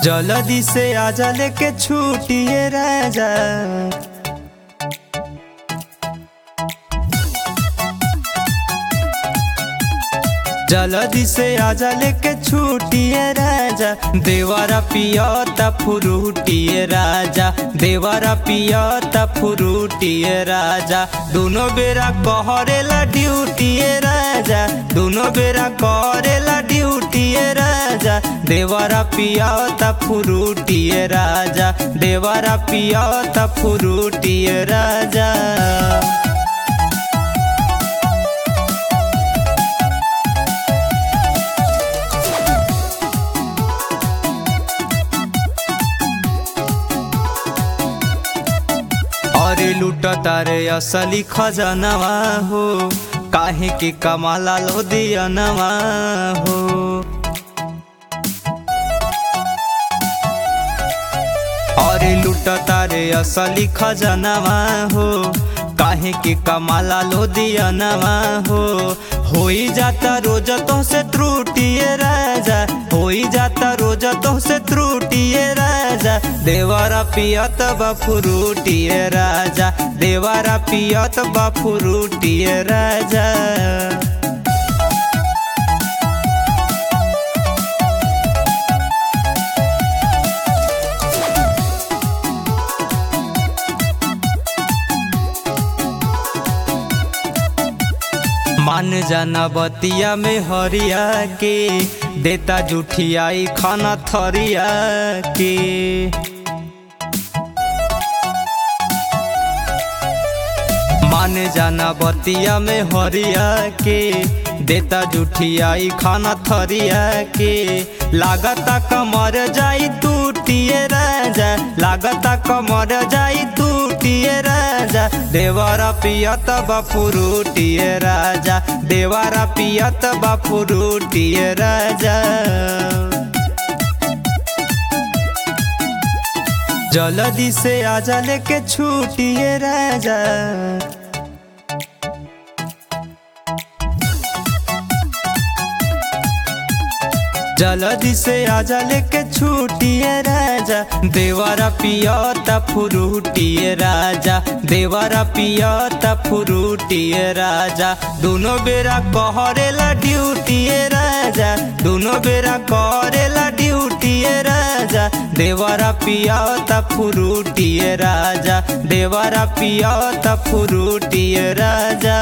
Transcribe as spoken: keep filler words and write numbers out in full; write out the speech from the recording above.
जल्दी से आजा लेके छूटिए राजा। जल्दी से आजा लेके छूटिए राजा। देवारा पियता फ्रूटिए राजा, देवारा पियता फ्रूटिए राजा। दोनों बेरा करेला ड्यूटिए राजा, दोनों बेरा करेला ड्यूटिए राजा। देवारा पियता फ्रूटिए राजा, देवारा पियता फ्रूटिए राजा। अरे लूटता रे असली खजनवा हो, काहे के कमाला लो दियनवा हो। अरे लूटता रे असली खजनवा हो, काहे के कमाला लो दियनवा हो। होई जाता रोज तो से त्रुटिए राजा, होई जाता रोज तो से त्रुटिए राजा। देवारा पियत बा फ्रूटिए राजा, देवारा पियत बा फ्रूटिए राजा। मान जाना बतिया में हरिया के, देता जुठियाई खाना थरिया के। मान जाना बतिया में हरिया के, देता जुठियाई खाना थरिया के। लागता कमर जाई टूटिए राजा, लागता कमर जाई टूटिए राजा। देवारा पियत बा फ्रूटिए राजा, देवारा पियत बा फ्रूटिए राजा। जल्दी से आजा लेके छूटिए राजा। जल्दी से आजा लेके छूटिए राजा। देवारा पियता फ्रूटिए राजा, देवारा पियता फ्रूटिए राजा। दोनों बेरा करेला ड्यूटिए राजा, दोनों बेरा करेला ड्यूटिए राजा। देवारा पियता फ्रूटिए राजा, देवारा पियता फ्रूटिए राजा।